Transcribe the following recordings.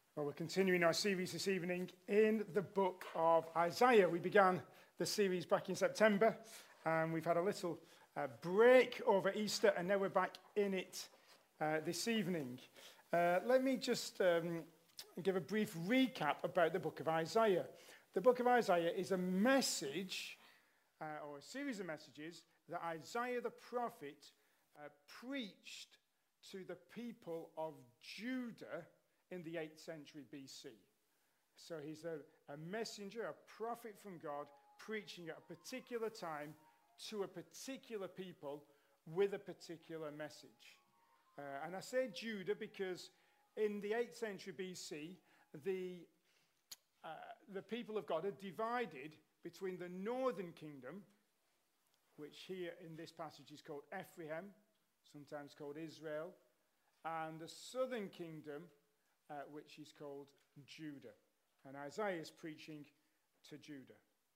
Well, we're continuing our series this evening in the book of Isaiah. We began the series back in September, and we've had a little break over Easter, and now we're back in it this evening. Let me just give a brief recap about the book of Isaiah. The book of Isaiah is a message, or a series of messages, that Isaiah the prophet preached to the people of Judah in the 8th century BC. So he's a messenger, a prophet from God, preaching at a particular time to a particular people with a particular message. And I say Judah because in the 8th century BC, the people of God are divided between the northern kingdom, which here in this passage is called Ephraim, sometimes called Israel, and the southern kingdom, which is called Judah. And Isaiah is preaching to Judah.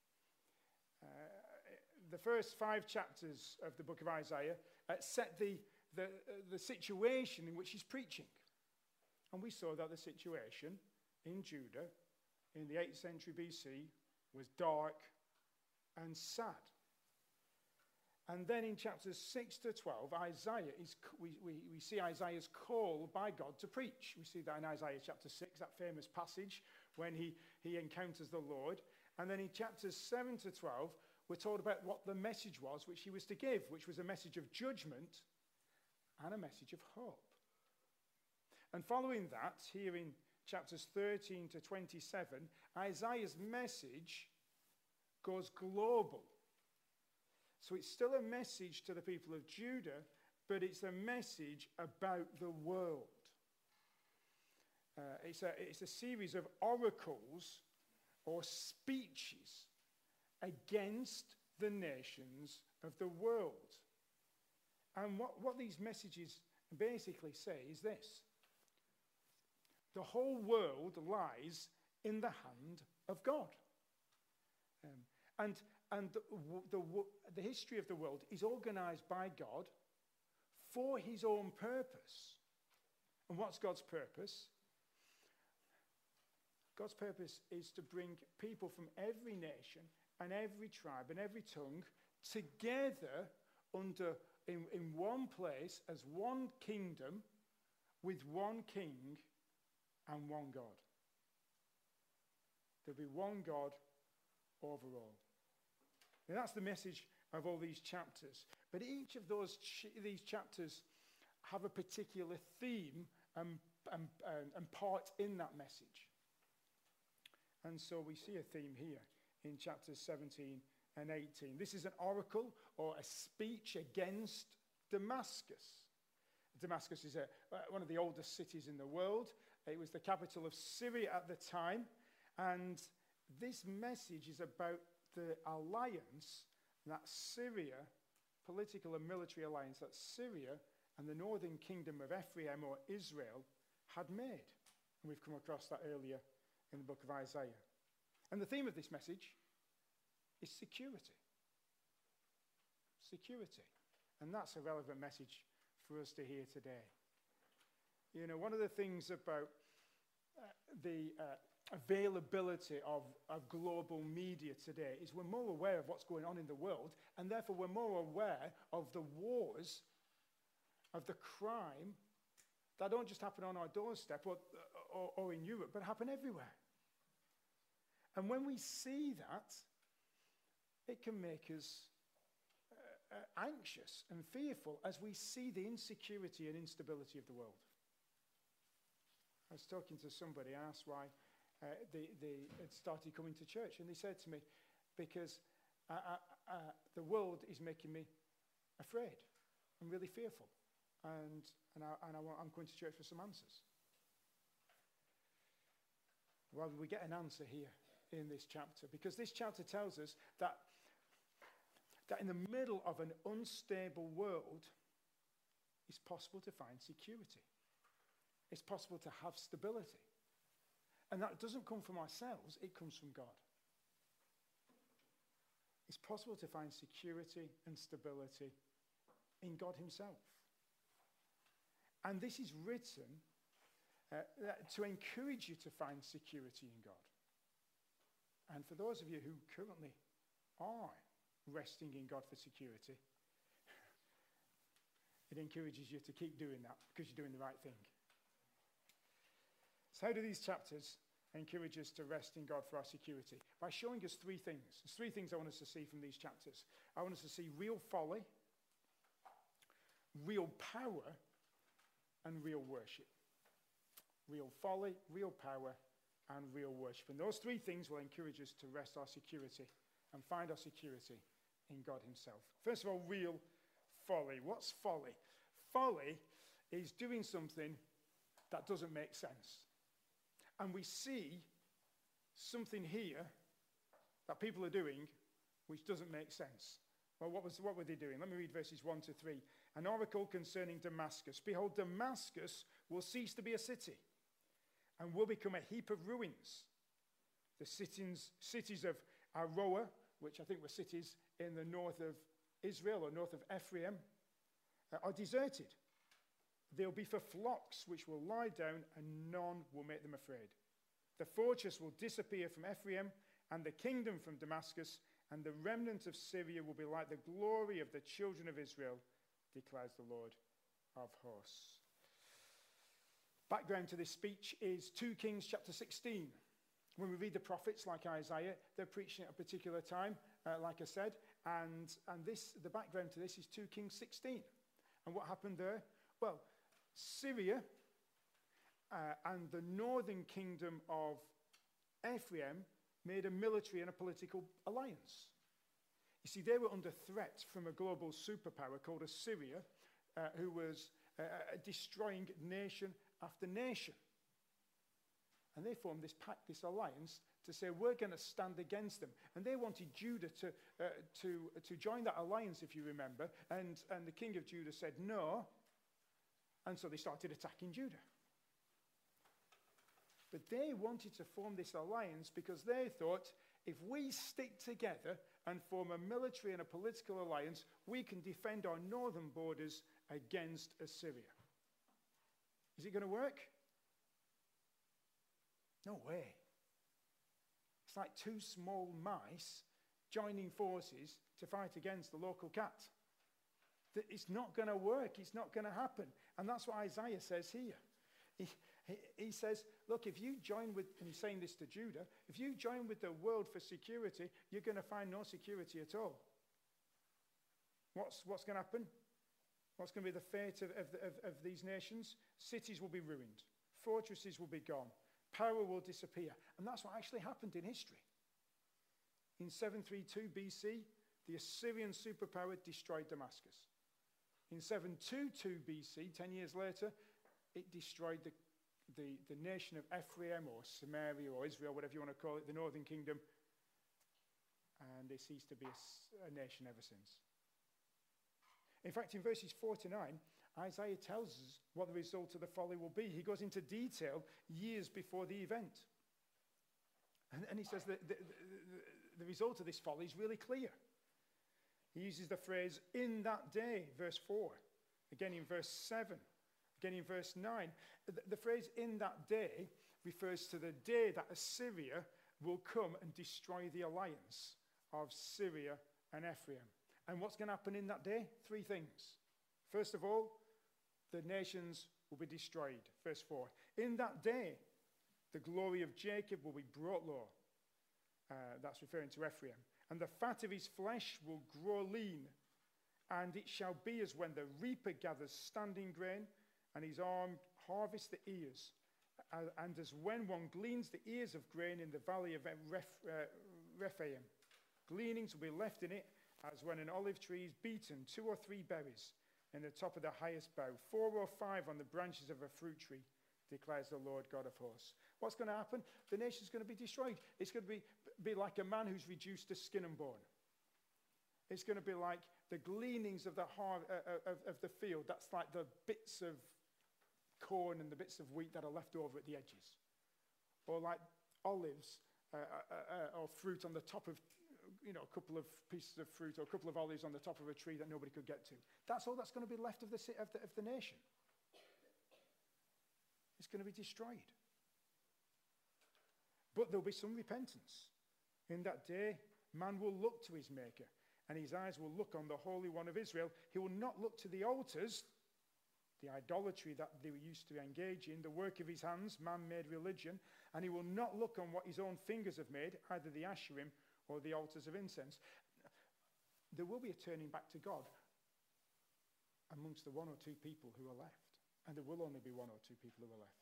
The first 5 chapters of the book of Isaiah set the situation in which he's preaching. And we saw that the situation in Judah in the 8th century BC was dark and sad. And then in chapters 6 to 12, we see Isaiah's call by God to preach. We see that in Isaiah chapter 6, that famous passage when he encounters the Lord. And then in chapters 7 to 12, we're told about what the message was which he was to give, which was a message of judgment and a message of hope. And following that, here in chapters 13 to 27, Isaiah's message goes global. So it's still a message to the people of Judah, but it's a message about the world. It's a series of oracles or speeches against the nations of the world. And what these messages basically say is this: the whole world lies in the hand of God. And the history of the world is organized by God for his own purpose. And what's God's purpose? God's purpose is to bring people from every nation and every tribe and every tongue together in one place as one kingdom with one king and one God. There'll be one God over all. And that's the message of all these chapters. But each of these chapters have a particular theme and part in that message. And so we see a theme here in chapters 17 and 18. This is an oracle or a speech against Damascus. Damascus is one of the oldest cities in the world. It was the capital of Syria at the time. And this message is about the alliance that Syria, political and military alliance that Syria and the northern kingdom of Ephraim or Israel had made. And we've come across that earlier in the book of Isaiah. And the theme of this message is security. Security. And that's a relevant message for us to hear today. You know, one of the things about the availability of global media today is we're more aware of what's going on in the world, and therefore we're more aware of the wars, of the crime that don't just happen on our doorstep or in Europe, but happen everywhere. And when we see that, it can make us anxious and fearful as we see the insecurity and instability of the world. I was talking to somebody, I asked why they had started coming to church, and they said to me, because the world is making me afraid. I'm really fearful, and I'm going to church for some answers. Well, we get an answer here in this chapter, because this chapter tells us that in the middle of an unstable world, it's possible to find security. It's possible to have stability. And that doesn't come from ourselves, it comes from God. It's possible to find security and stability in God himself. And this is written to encourage you to find security in God. And for those of you who currently are resting in God for security, it encourages you to keep doing that because you're doing the right thing. So how do these chapters encourage us to rest in God for our security? By showing us three things. There's three things I want us to see from these chapters. I want us to see real folly, real power, and real worship. Real folly, real power, and real worship. And those three things will encourage us to rest our security and find our security in God himself. First of all, real folly. What's folly? Folly is doing something that doesn't make sense. And we see something here that people are doing which doesn't make sense. Well, what were they doing? Let me read verses 1 to 3. An oracle concerning Damascus. Behold, Damascus will cease to be a city and will become a heap of ruins. The cities of Aroer, which I think were cities in the north of Israel or north of Ephraim, are deserted. They'll be for flocks which will lie down and none will make them afraid. The fortress will disappear from Ephraim and the kingdom from Damascus, and the remnant of Syria will be like the glory of the children of Israel, declares the Lord of hosts. Background to this speech is 2 Kings chapter 16. When we read the prophets like Isaiah, they're preaching at a particular time, like I said, and the background to this is 2 Kings 16. And what happened there? Well, Syria and the northern kingdom of Ephraim made a military and a political alliance. You see, they were under threat from a global superpower called Assyria, who was destroying nation after nation. And they formed this pact, this alliance, to say, we're going to stand against them. And they wanted Judah to join that alliance, if you remember. And the king of Judah said no. And so they started attacking Judah. But they wanted to form this alliance because they thought, if we stick together and form a military and a political alliance, we can defend our northern borders against Assyria. Is it going to work? No way. It's like two small mice joining forces to fight against the local cat. It's not going to work. It's not going to happen. And that's what Isaiah says here. He says, look, if you join with, and he's saying this to Judah, if you join with the world for security, you're going to find no security at all. What's going to happen? What's going to be the fate of these nations? Cities will be ruined. Fortresses will be gone. Power will disappear. And that's what actually happened in history. In 732 BC, the Assyrian superpower destroyed Damascus. In 722 BC, 10 years later, it destroyed the nation of Ephraim or Samaria or Israel, whatever you want to call it, the northern kingdom. And they ceased to be a nation ever since. In fact, in verses 4 to 9, Isaiah tells us what the result of the folly will be. He goes into detail years before the event. And he says that the result of this folly is really clear. He uses the phrase, in that day, verse 4. Again in verse 7. Again in verse 9. The phrase, in that day, refers to the day that Assyria will come and destroy the alliance of Syria and Ephraim. And what's going to happen in that day? 3 things. First of all, the nations will be destroyed. Verse 4. In that day, the glory of Jacob will be brought low. That's referring to Ephraim. And the fat of his flesh will grow lean. And it shall be as when the reaper gathers standing grain, and his arm harvests the ears. And as when one gleans the ears of grain in the valley of Rephaim. Gleanings will be left in it, as when an olive tree is beaten, 2 or 3 berries in the top of the highest bough, 4 or 5 on the branches of a fruit tree, declares the Lord God of hosts. What's going to happen? The nation's going to be destroyed. It's going to be like a man who's reduced to skin and bone. It's going to be like the gleanings of the field. That's like the bits of corn and the bits of wheat that are left over at the edges. Or like olives or fruit on the top of, a couple of pieces of fruit or a couple of olives on the top of a tree that nobody could get to. That's all that's going to be left of the nation. It's going to be destroyed. But there'll be some repentance. In that day, man will look to his Maker, and his eyes will look on the Holy One of Israel. He will not look to the altars, the idolatry that they used to engage in, the work of his hands, man-made religion, and he will not look on what his own fingers have made, either the Asherim or the altars of incense. There will be a turning back to God amongst the one or two people who are left. And there will only be one or two people who are left.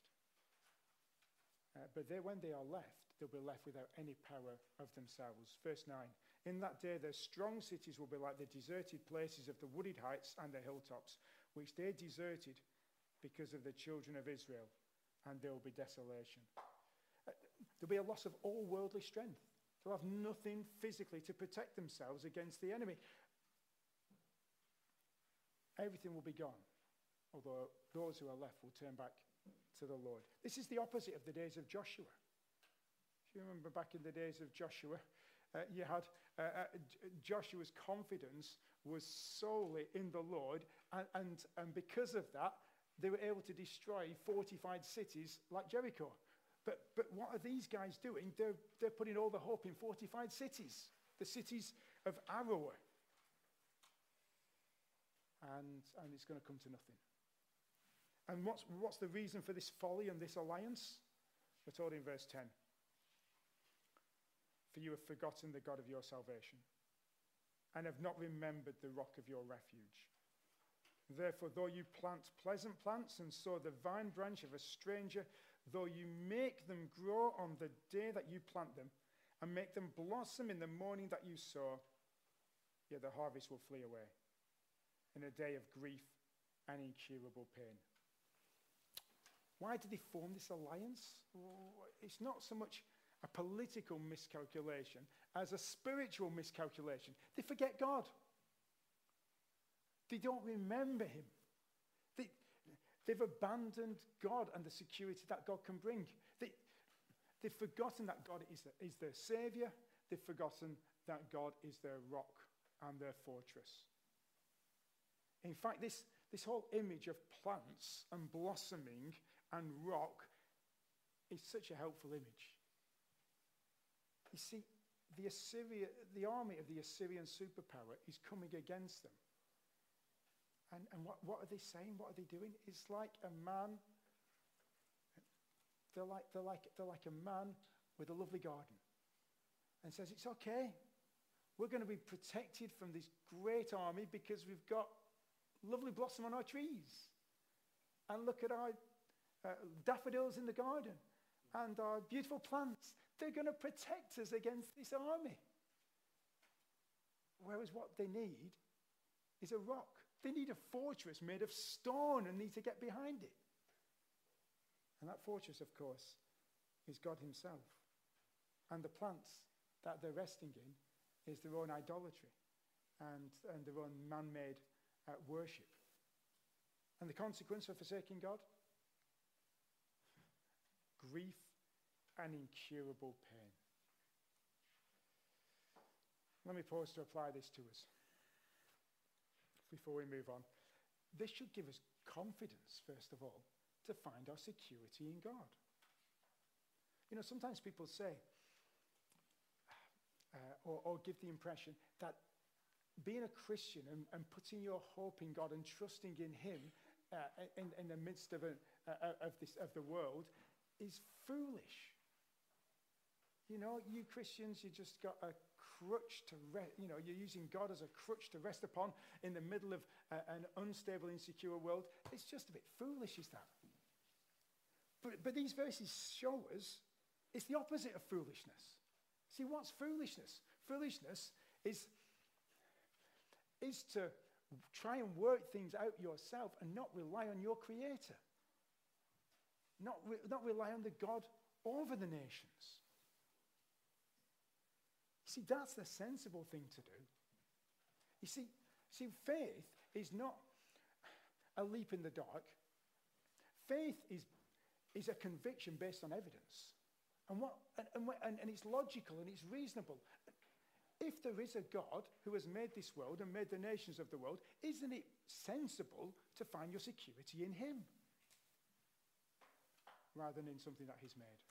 But when they are left, they'll be left without any power of themselves. Verse 9, in that day their strong cities will be like the deserted places of the wooded heights and the hilltops, which they deserted because of the children of Israel, and there will be desolation. There'll be a loss of all worldly strength. They'll have nothing physically to protect themselves against the enemy. Everything will be gone, although those who are left will turn back to the Lord. This is the opposite of the days of Joshua. If you remember back in the days of Joshua, you had Joshua's confidence was solely in the Lord, and because of that, they were able to destroy fortified cities like Jericho. But what are these guys doing? They're putting all the hope in fortified cities, the cities of Aroer. And it's going to come to nothing. And what's the reason for this folly and this alliance? We're told in verse 10. For you have forgotten the God of your salvation, and have not remembered the rock of your refuge. Therefore, though you plant pleasant plants and sow the vine branch of a stranger, though you make them grow on the day that you plant them, and make them blossom in the morning that you sow, yet the harvest will flee away in a day of grief and incurable pain. Why did they form this alliance? It's not so much a political miscalculation as a spiritual miscalculation. They forget God. They don't remember him. They've abandoned God and the security that God can bring. They've forgotten that God is their Savior. They've forgotten that God is their rock and their fortress. In fact, this whole image of plants and blossoming and rock is such a helpful image. You see, the army of the Assyrian superpower is coming against them. And what are they saying? What are they doing? It's like a man. They're like a man with a lovely garden, and says, "It's okay. We're going to be protected from this great army because we've got lovely blossom on our trees, and look at our daffodils in the garden, and our beautiful plants. They're going to protect us against this army." Whereas what they need is a rock. They need a fortress made of stone and need to get behind it. And that fortress, of course, is God himself. And the plants that they're resting in is their own idolatry and their own man-made worship. And the consequence of forsaking God? Grief and incurable pain. Let me pause to apply this to us before we move on. This should give us confidence, first of all, to find our security in God. You know, sometimes people say, or give the impression that being a Christian and putting your hope in God and trusting in him in the midst of the world is foolish. You know, you Christians, you just got a crutch to rest. You know, you're using God as a crutch to rest upon in the middle of an unstable, insecure world. It's just a bit foolish, is that? But these verses show us it's the opposite of foolishness. See, what's foolishness? Foolishness is to try and work things out yourself and not rely on your Creator. Not rely on the God over the nations. See, that's the sensible thing to do. You see, faith is not a leap in the dark. Faith is a conviction based on evidence. And it's logical and it's reasonable. If there is a God who has made this world and made the nations of the world, isn't it sensible to find your security in him? rather than in something that he's made.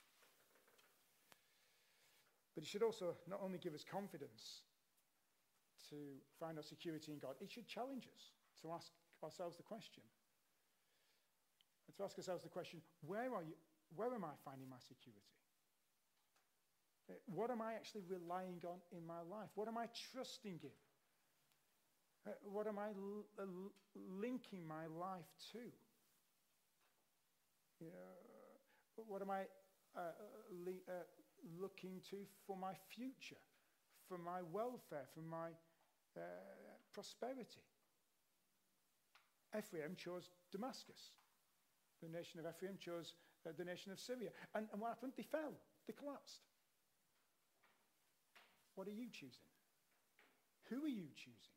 But it should also not only give us confidence to find our security in God, it should challenge us to ask ourselves the question. And to ask ourselves the question, where am I finding my security? What am I actually relying on in my life? What am I trusting in? What am I linking my life to? What am I looking to for my future, for my welfare, for my prosperity? Ephraim chose Damascus. The nation of Ephraim chose the nation of Syria. And what happened? They fell. They collapsed. What are you choosing? Who are you choosing?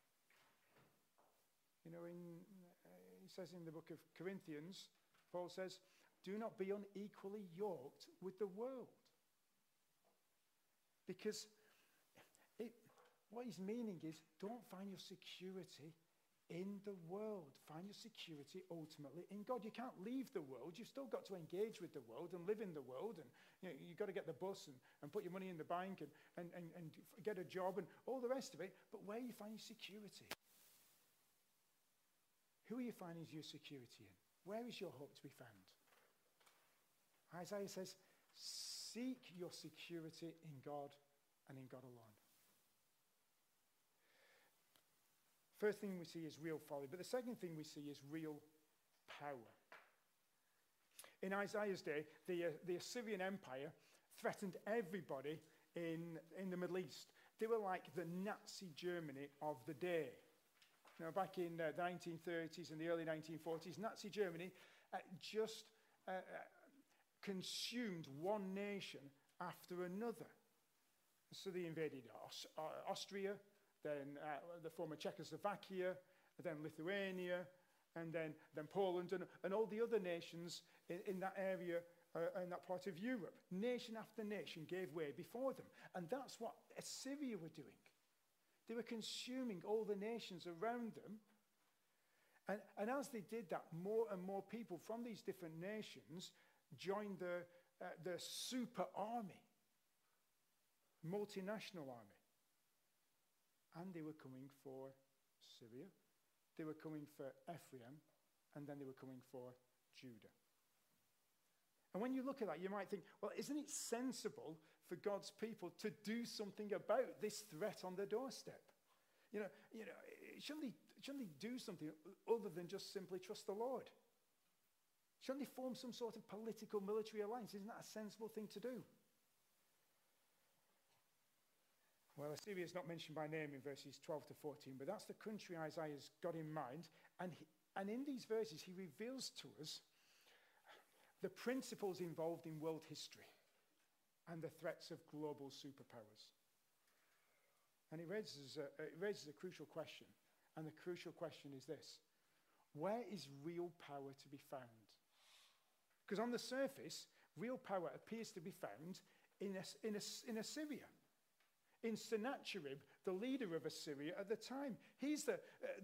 He says in the book of Corinthians, Paul says, do not be unequally yoked with the world. Because what he's meaning is, don't find your security in the world. Find your security ultimately in God. You can't leave the world. You've still got to engage with the world and live in the world. And you've got to get the bus and put your money in the bank and get a job and all the rest of it. But where are you finding security? Who are you finding your security in? Where is your hope to be found? Isaiah says, seek your security in God and in God alone. First thing we see is real folly, but the second thing we see is real power. In Isaiah's day, the Assyrian Empire threatened everybody in the Middle East. They were like the Nazi Germany of the day. Now, back in the 1930s and the early 1940s, Nazi Germany just consumed one nation after another. So they invaded Austria, then the former Czechoslovakia, then Lithuania, and then Poland, and all the other nations in that area, in that part of Europe. Nation after nation gave way before them. And that's what Assyria were doing. They were consuming all the nations around them. And as they did that, more and more people from these different nations joined the super army, multinational army. And they were coming for Syria, they were coming for Ephraim, and then they were coming for Judah. And when you look at that, you might think, well, isn't it sensible for God's people to do something about this threat on their doorstep? Shouldn't they do something other than just simply trust the Lord? Shouldn't they form some sort of political military alliance? Isn't that a sensible thing to do? Well, Assyria is not mentioned by name in verses 12 to 14, but that's the country Isaiah's got in mind. And in these verses, he reveals to us the principles involved in world history and the threats of global superpowers. And it raises a crucial question. And the crucial question is this: where is real power to be found? Because on the surface, real power appears to be found in Assyria. In Sennacherib, the leader of Assyria at the time. He's the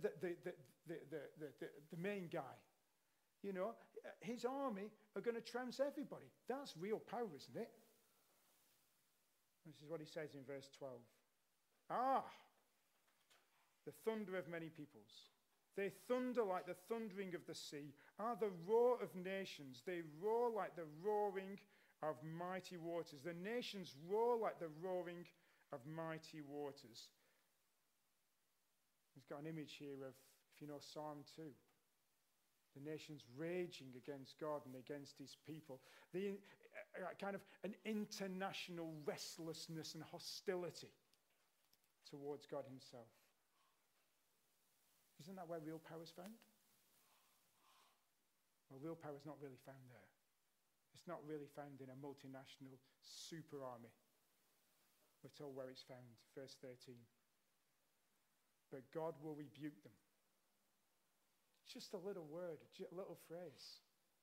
main guy. His army are going to trounce everybody. That's real power, isn't it? This is what he says in verse 12. The thunder of many peoples. They thunder like the thundering of the sea, the roar of nations. They roar like the roaring of mighty waters. The nations roar like the roaring of mighty waters. We've got an image here of, if you know Psalm 2, the nations raging against God and against his people. The kind of an international restlessness and hostility towards God himself. Isn't that where real power is found? Well, real power is not really found there. It's not really found in a multinational super army. We're told where it's found, verse 13. But God will rebuke them. Just a little word, a little phrase.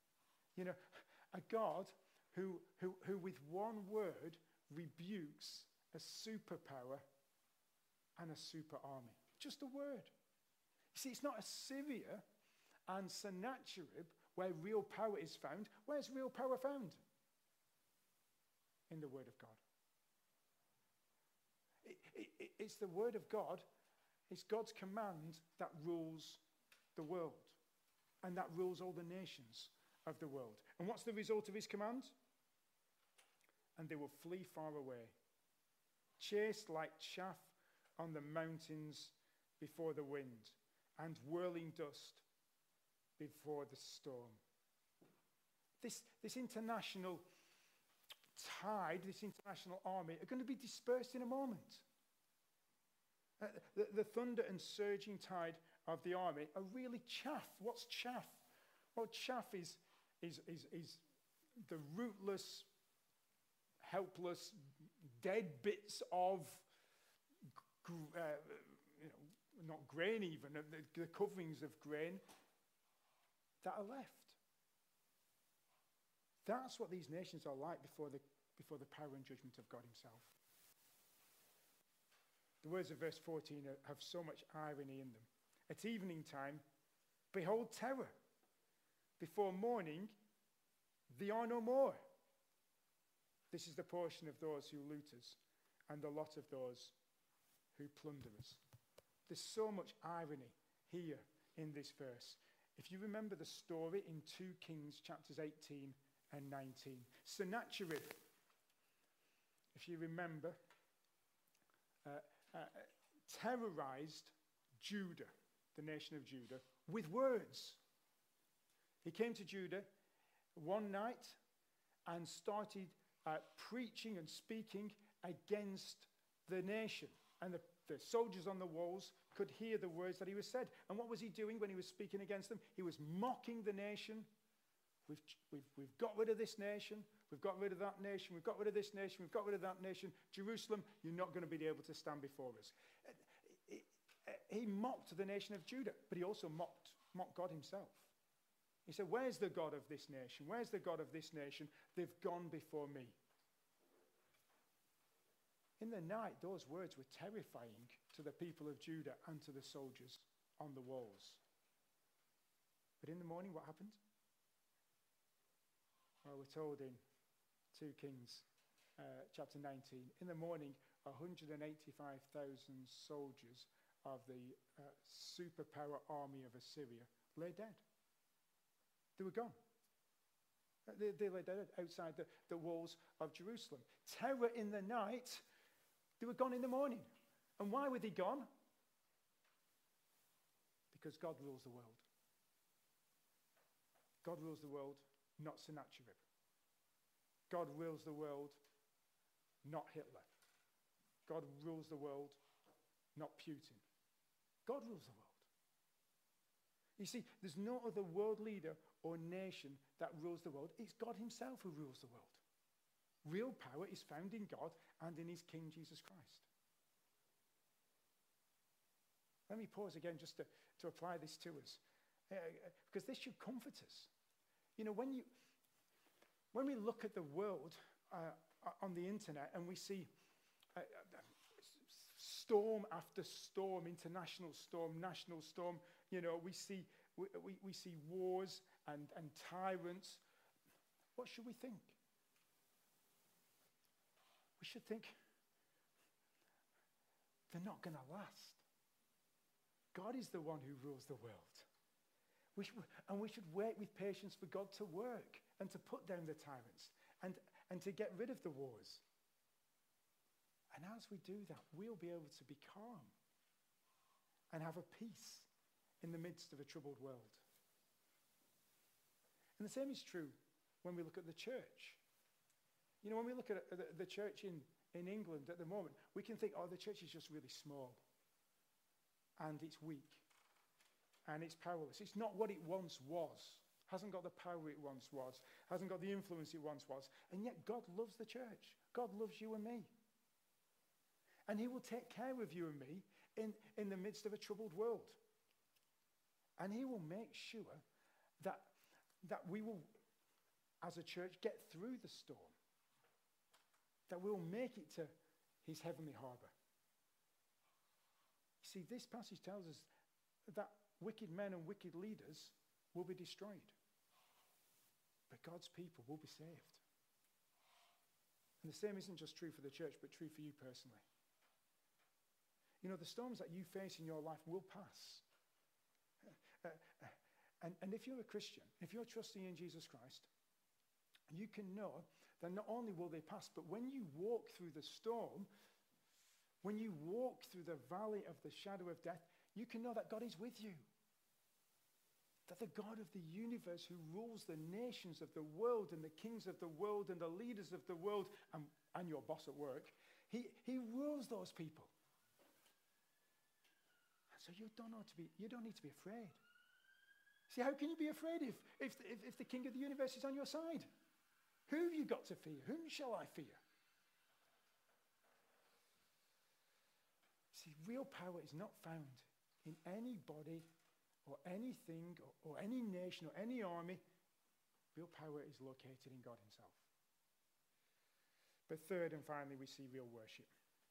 A God who with one word rebukes a superpower and a super army. Just a word. You see, it's not Assyria and Sennacherib where real power is found. Where's real power found? In the Word of God. It's the Word of God, it's God's command that rules the world, and that rules all the nations of the world. And what's the result of his command? And they will flee far away, chased like chaff on the mountains before the wind, and whirling dust before the storm. This international tide, this international army, are going to be dispersed in a moment. The thunder and surging tide of the army are really chaff. What's chaff? Well, chaff is the rootless, helpless, dead bits of, not grain even, the coverings of grain that are left. That's what these nations are like before the power and judgment of God himself. The words of verse 14 have so much irony in them. At evening time, behold terror. Before morning, they are no more. This is the portion of those who loot us, and the lot of those who plunder us. There's so much irony here in this verse. If you remember the story in 2 Kings chapters 18 and 19, Sennacherib, if you remember, terrorized Judah, the nation of Judah, with words. He came to Judah one night and started preaching and speaking against the nation. And the soldiers on the walls could hear the words that he was said. And what was he doing when he was speaking against them? He was mocking the nation. We've got rid of this nation. We've got rid of that nation. We've got rid of this nation. We've got rid of that nation. Jerusalem, you're not going to be able to stand before us. He mocked the nation of Judah, but he also mocked God himself. He said, where's the God of this nation? Where's the God of this nation? They've gone before me. In the night, those words were terrifying to the people of Judah and to the soldiers on the walls. But in the morning, what happened? Well, we're told in 2 Kings chapter 19, in the morning, 185,000 soldiers of the superpower army of Assyria lay dead. They were gone. They lay dead outside the walls of Jerusalem. Terror in the night. They were gone in the morning. And why were they gone? Because God rules the world. God rules the world, not Sennacherib. God rules the world, not Hitler. God rules the world, not Putin. God rules the world. You see, there's no other world leader or nation that rules the world. It's God himself who rules the world. Real power is found in God and in his King Jesus Christ. Let me pause again just to apply this to us, because this should comfort us. You know, when we look at the world on the internet and we see storm after storm, international storm, national storm, you know, we see wars and tyrants, what should we think? We should think, they're not going to last. God is the one who rules the world. We should wait with patience for God to work and to put down the tyrants and to get rid of the wars. And as we do that, we'll be able to be calm and have a peace in the midst of a troubled world. And the same is true when we look at the church. You know, when we look at the church in England at the moment, we can think, oh, the church is just really small. And it's weak. And it's powerless. It's not what it once was. Hasn't got the power it once was. Hasn't got the influence it once was. And yet God loves the church. God loves you and me. And he will take care of you and me in the midst of a troubled world. And he will make sure that we will, as a church, get through the storm. That we will make it to his heavenly harbour. You see, this passage tells us that wicked men and wicked leaders will be destroyed. that God's people will be saved. And the same isn't just true for the church, but true for you personally. You know, the storms that you face in your life will pass. And if you're a Christian, if you're trusting in Jesus Christ, you can know that not only will they pass, but when you walk through the storm, when you walk through the valley of the shadow of death, you can know that God is with you. That the God of the universe who rules the nations of the world and the kings of the world and the leaders of the world and your boss at work, he rules those people. And so you don't need to be afraid. See, how can you be afraid if the king of the universe is on your side? Who have you got to fear? Whom shall I fear? See, real power is not found in anybody or anything or any nation or any army. Real power is located in God himself. But third and finally, we see real worship.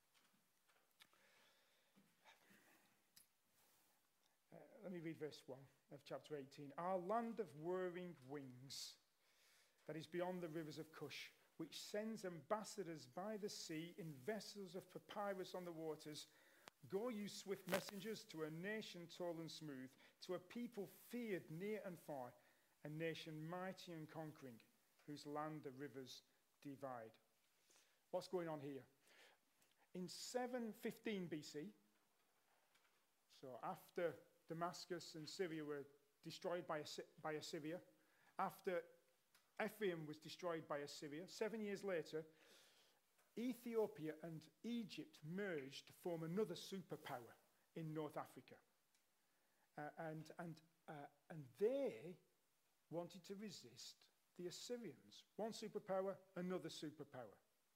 Let me read verse 1 of chapter 18. Our land of whirring wings, that is beyond the rivers of Cush, which sends ambassadors by the sea in vessels of papyrus on the waters. Go, you swift messengers, to a nation tall and smooth, to a people feared near and far, a nation mighty and conquering, whose land the rivers divide. What's going on here? In 715 BC, so after Damascus and Syria were destroyed by Assyria, after Ephraim was destroyed by Assyria, 7 years later, Ethiopia and Egypt merged to form another superpower in North Africa. And they wanted to resist the Assyrians. One superpower, another superpower.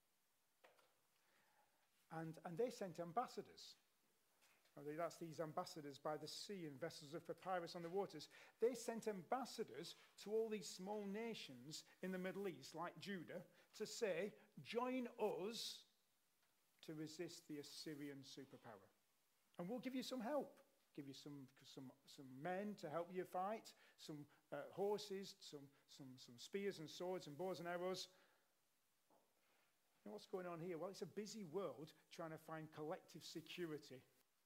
And they sent ambassadors. That's these ambassadors by the sea in vessels of papyrus on the waters. They sent ambassadors to all these small nations in the Middle East, like Judah, to say, join us to resist the Assyrian superpower. And we'll give you some help. Give you some men to help you fight, some horses, some spears and swords and bows and arrows. You know what's going on here? Well, it's a busy world trying to find collective security.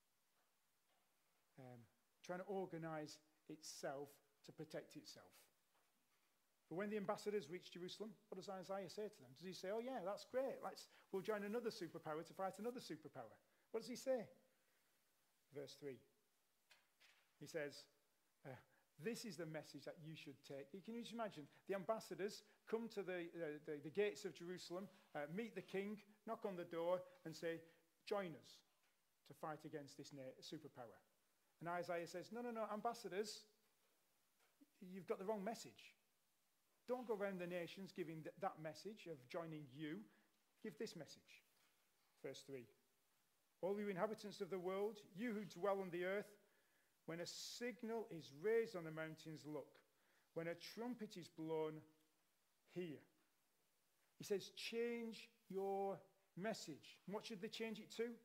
Trying to organize itself to protect itself. But when the ambassadors reach Jerusalem, what does Isaiah say to them? Does he say, oh yeah, that's great, we'll join another superpower to fight another superpower? What does he say? Verse 3. He says, this is the message that you should take. Can you just imagine? The ambassadors come to the gates of Jerusalem, meet the king, knock on the door and say, join us to fight against this superpower. And Isaiah says, no, ambassadors, you've got the wrong message. Don't go around the nations giving that message of joining you. Give this message. Verse 3. All you inhabitants of the world, you who dwell on the earth, when a signal is raised on the mountains, look. When a trumpet is blown, hear. He says, change your message. And what should they change it to?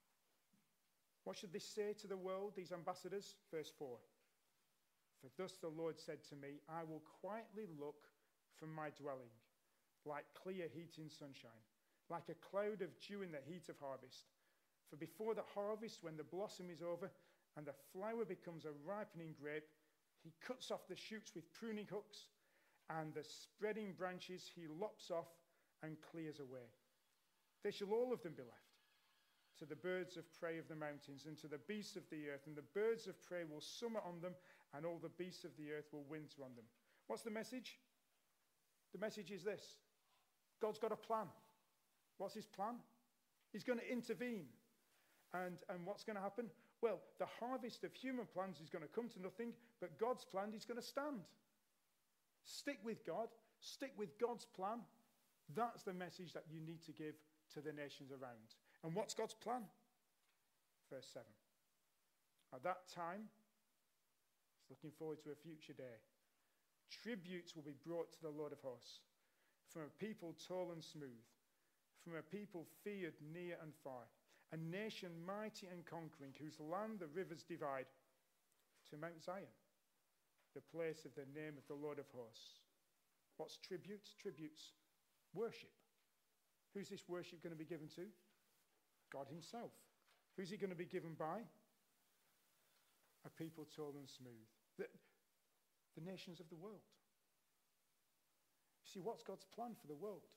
What should they say to the world, these ambassadors? Verse 4. For thus the Lord said to me, I will quietly look from my dwelling, like clear heat in sunshine, like a cloud of dew in the heat of harvest. For before the harvest, when the blossom is over and the flower becomes a ripening grape, he cuts off the shoots with pruning hooks, and the spreading branches he lops off and clears away. They shall all of them be left to the birds of prey of the mountains and to the beasts of the earth, and the birds of prey will summer on them, and all the beasts of the earth will winter on them. What's the message? The message is this. God's got a plan. What's his plan? He's going to intervene. And what's going to happen? Well, the harvest of human plans is going to come to nothing, but God's plan is going to stand. Stick with God. Stick with God's plan. That's the message that you need to give to the nations around. And what's God's plan? Verse 7. At that time, he's looking forward to a future day. Tributes will be brought to the Lord of hosts, from a people tall and smooth, from a people feared near and far, a nation mighty and conquering, whose land the rivers divide, to Mount Zion, the place of the name of the Lord of hosts. What's tributes? Tributes worship. Who's this worship going to be given to? God himself. Who's it going to be given by? A people tall and smooth. The nations of the world. You see, what's God's plan for the world?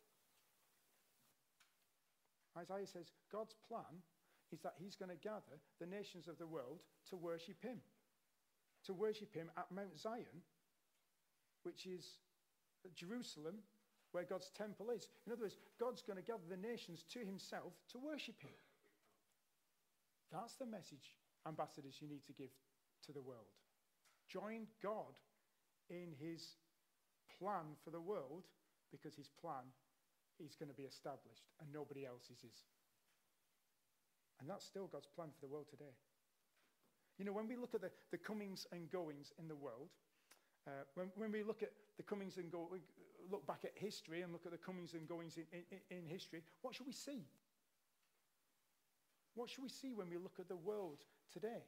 Isaiah says God's plan is that he's going to gather the nations of the world to worship him. To worship him at Mount Zion, which is Jerusalem, where God's temple is. In other words, God's going to gather the nations to himself to worship him. That's the message, ambassadors, you need to give to the world. Join God in his plan for the world, because his plan is going to be established and nobody else's is. And that's still God's plan for the world today. You know, when we look at the comings and goings in the world, when we look at the comings and goings, look back at history and look at the comings and goings in history, what should we see? What should we see when we look at the world today?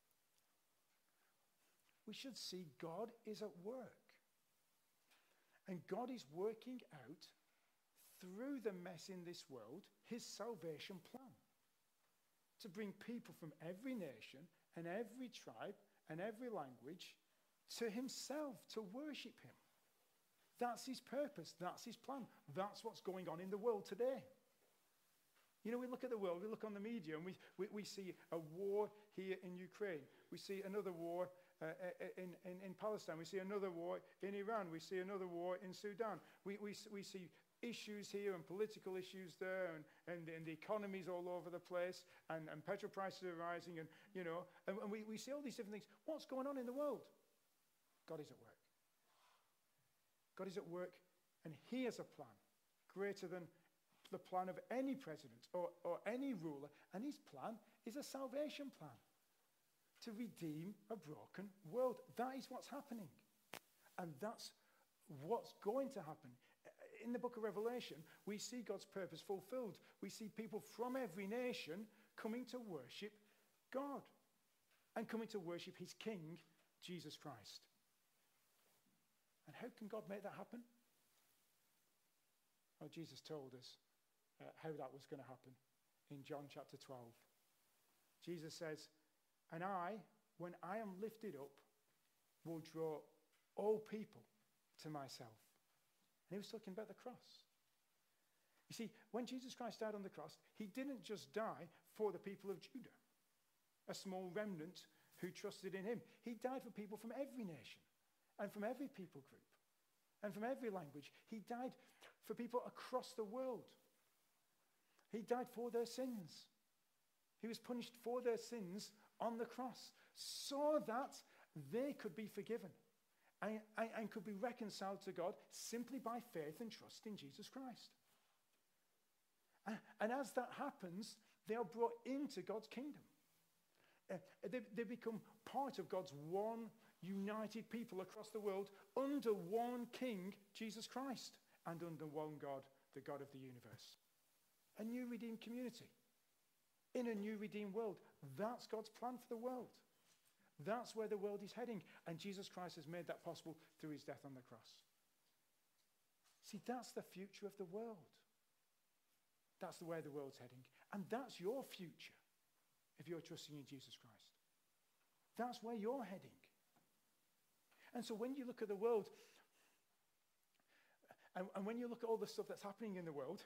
We should see God is at work. And God is working out through the mess in this world his salvation plan. To bring people from every nation and every tribe and every language to himself, to worship him. That's his purpose. That's his plan. That's what's going on in the world today. You know, we look at the world, we look on the media, and we see a war here in Ukraine. We see another war in Palestine. We see another war in Iran. We see another war in Sudan. We see issues here and political issues there, and the economies all over the place, and petrol prices are rising, and we see all these different things. What's going on in the world? God is at work. God is at work, and he has a plan greater than the plan of any president or any ruler, and his plan is a salvation plan to redeem a broken world. That is what's happening, and that's what's going to happen. In the book of Revelation, we see God's purpose fulfilled. We see people from every nation coming to worship God and coming to worship his King, Jesus Christ. And how can God make that happen? Well, Jesus told us how that was going to happen in John chapter 12. Jesus says, "And I, when I am lifted up, will draw all people to myself." And he was talking about the cross. You see, when Jesus Christ died on the cross, he didn't just die for the people of Judah, a small remnant who trusted in him. He died for people from every nation and from every people group and from every language. He died for people across the world. He died for their sins. He was punished for their sins on the cross so that they could be forgiven and could be reconciled to God simply by faith and trust in Jesus Christ. And as that happens, they are brought into God's kingdom. They become part of God's one united people across the world under one King, Jesus Christ, and under one God, the God of the universe. A new redeemed community in a new redeemed world. That's God's plan for the world. That's where the world is heading. And Jesus Christ has made that possible through his death on the cross. See, that's the future of the world. That's the way the world's heading. And that's your future if you're trusting in Jesus Christ. That's where you're heading. And so when you look at the world, and when you look at all the stuff that's happening in the world,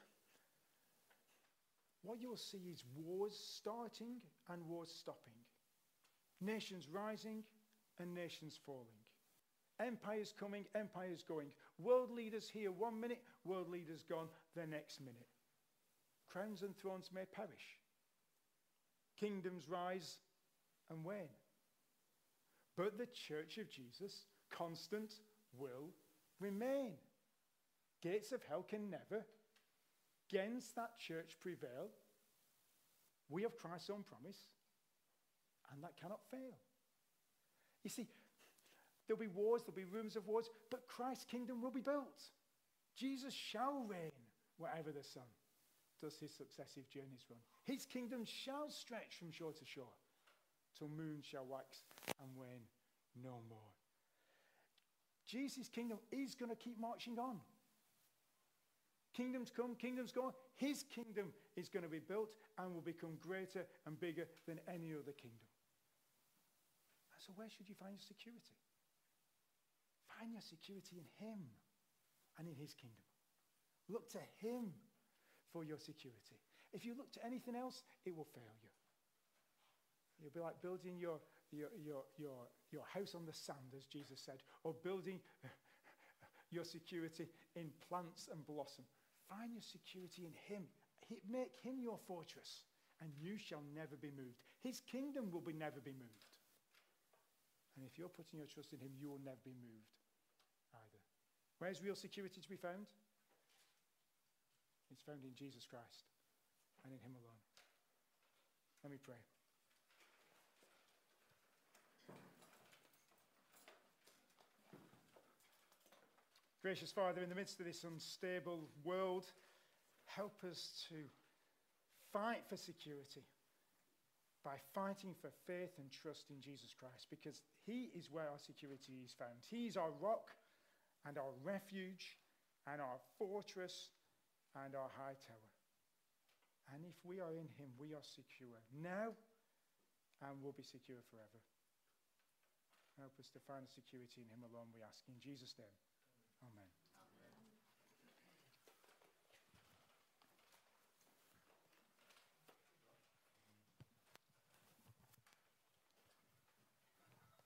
what you'll see is wars starting and wars stopping. Nations rising and nations falling. Empires coming, empires going. World leaders here 1 minute, world leaders gone the next minute. Crowns and thrones may perish. Kingdoms rise and wane. But the church of Jesus, constant, will remain. Gates of hell can never, against that church, prevail. We have Christ's own promise, and that cannot fail. You see, there'll be wars, there'll be rumors of wars, but Christ's kingdom will be built. Jesus shall reign wherever the sun does his successive journeys run. His kingdom shall stretch from shore to shore, till moon shall wax and wane no more. Jesus' kingdom is going to keep marching on. Kingdoms come, kingdoms go. His kingdom is going to be built and will become greater and bigger than any other kingdom. And so where should you find your security? Find your security in him and in his kingdom. Look to him for your security. If you look to anything else, it will fail you. You'll be like building your house on the sand, as Jesus said, or building your security in plants and blossom. Find your security in him. Make him your fortress, and you shall never be moved. His kingdom will never be moved. And if you're putting your trust in him, you will never be moved either. Where's real security to be found? It's found in Jesus Christ and in him alone. Let me pray. Gracious Father, in the midst of this unstable world, help us to fight for security by fighting for faith and trust in Jesus Christ, because he is where our security is found. He is our rock and our refuge and our fortress and our high tower. And if we are in him, we are secure now and will be secure forever. Help us to find security in him alone, we ask. In Jesus' name, amen.